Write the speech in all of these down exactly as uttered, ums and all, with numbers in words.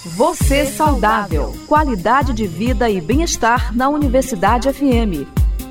Você saudável. Qualidade de vida e bem-estar na Universidade F M.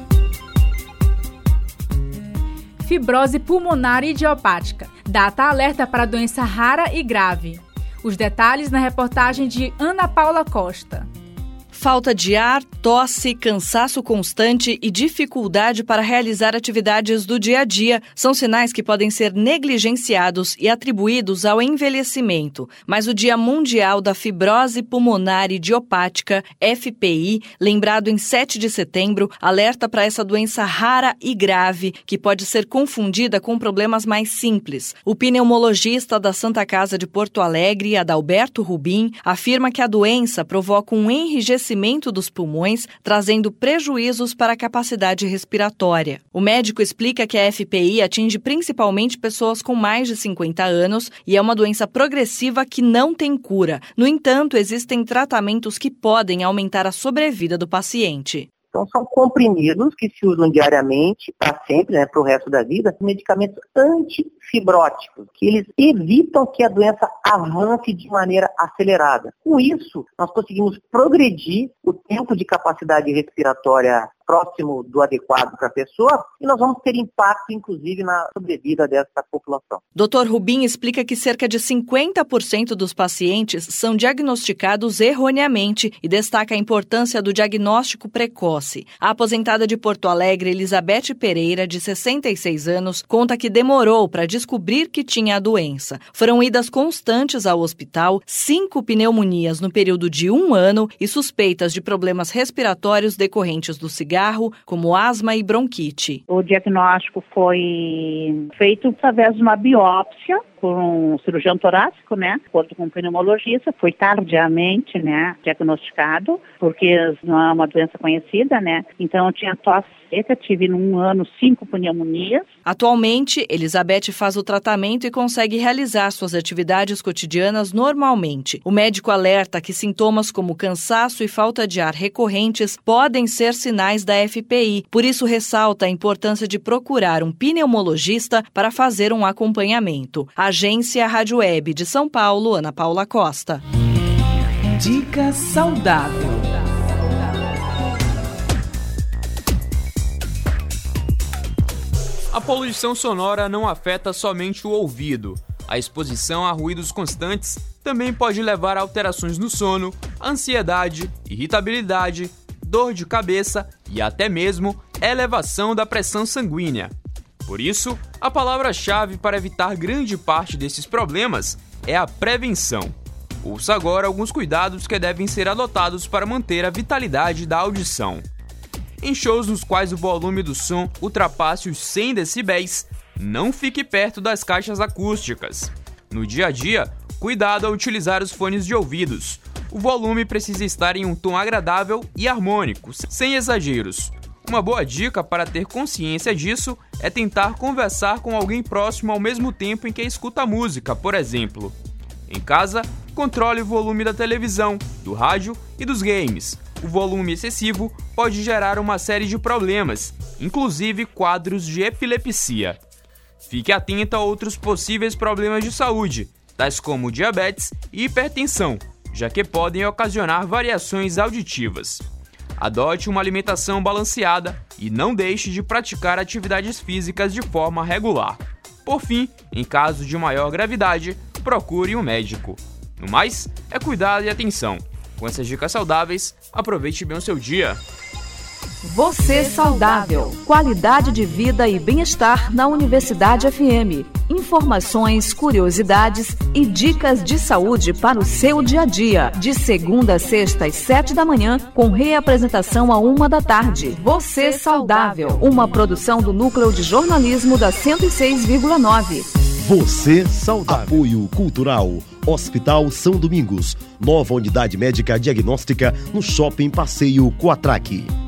Fibrose pulmonar idiopática. Data alerta para doença rara e grave. Os detalhes na reportagem de Ana Paula Costa. Falta de ar, tosse, cansaço constante e dificuldade para realizar atividades do dia a dia são sinais que podem ser negligenciados e atribuídos ao envelhecimento. Mas o Dia Mundial da Fibrose Pulmonar Idiopática, F P I, lembrado em sete de setembro, alerta para essa doença rara e grave, que pode ser confundida com problemas mais simples. O pneumologista da Santa Casa de Porto Alegre, Adalberto Rubim, afirma que a doença provoca um enrijecimento dos pulmões, trazendo prejuízos para a capacidade respiratória. O médico explica que a F P I atinge principalmente pessoas com mais de cinquenta anos e é uma doença progressiva que não tem cura. No entanto, existem tratamentos que podem aumentar a sobrevida do paciente. Então, são comprimidos que se usam diariamente, para sempre, né, para o resto da vida, medicamentos antifibróticos, que eles evitam que a doença avance de maneira acelerada. Com isso, nós conseguimos progredir o tempo de capacidade respiratória próximo do adequado para a pessoa e nós vamos ter impacto, inclusive, na sobrevida dessa população. doutor Rubim explica que cerca de cinquenta por cento dos pacientes são diagnosticados erroneamente e destaca a importância do diagnóstico precoce. A aposentada de Porto Alegre, Elizabeth Pereira, de sessenta e seis anos, conta que demorou para descobrir que tinha a doença. Foram idas constantes ao hospital, cinco pneumonias no período de um ano e suspeitas de problemas respiratórios decorrentes do cigarro, como asma e bronquite. O diagnóstico foi feito através de uma biópsia por um cirurgião torácico, né? De acordo com um pneumologista, foi tardiamente, né, diagnosticado, porque não é uma doença conhecida, né? Então eu tinha tosse seca, tive num ano cinco pneumonias. Atualmente, Elizabeth faz o tratamento e consegue realizar suas atividades cotidianas normalmente. O médico alerta que sintomas como cansaço e falta de ar recorrentes podem ser sinais da F P I, por isso ressalta a importância de procurar um pneumologista para fazer um acompanhamento. Agência Rádio Web de São Paulo, Ana Paula Costa. Dica saudável. A poluição sonora não afeta somente o ouvido. A exposição a ruídos constantes também pode levar a alterações no sono, ansiedade, irritabilidade, dor de cabeça e até mesmo elevação da pressão sanguínea. Por isso, a palavra-chave para evitar grande parte desses problemas é a prevenção. Ouça agora alguns cuidados que devem ser adotados para manter a vitalidade da audição. Em shows nos quais o volume do som ultrapasse os cem decibéis, não fique perto das caixas acústicas. No dia a dia, cuidado ao utilizar os fones de ouvidos. O volume precisa estar em um tom agradável e harmônico, sem exageros. Uma boa dica para ter consciência disso é tentar conversar com alguém próximo ao mesmo tempo em que escuta a música, por exemplo. Em casa, controle o volume da televisão, do rádio e dos games. O volume excessivo pode gerar uma série de problemas, inclusive quadros de epilepsia. Fique atento a outros possíveis problemas de saúde, tais como diabetes e hipertensão, já que podem ocasionar variações auditivas. Adote uma alimentação balanceada e não deixe de praticar atividades físicas de forma regular. Por fim, em caso de maior gravidade, procure um médico. No mais, é cuidado e atenção. Com essas dicas saudáveis, aproveite bem o seu dia. Você saudável. Qualidade de vida e bem-estar na Universidade F M. Informações, curiosidades e dicas de saúde para o seu dia a dia. De segunda a sexta às sete da manhã, com reapresentação à uma da tarde. Você saudável. Uma produção do Núcleo de Jornalismo da cento e seis vírgula nove. Você saudável. Apoio Cultural. Hospital São Domingos. Nova unidade médica diagnóstica no Shopping Passeio Coatraque.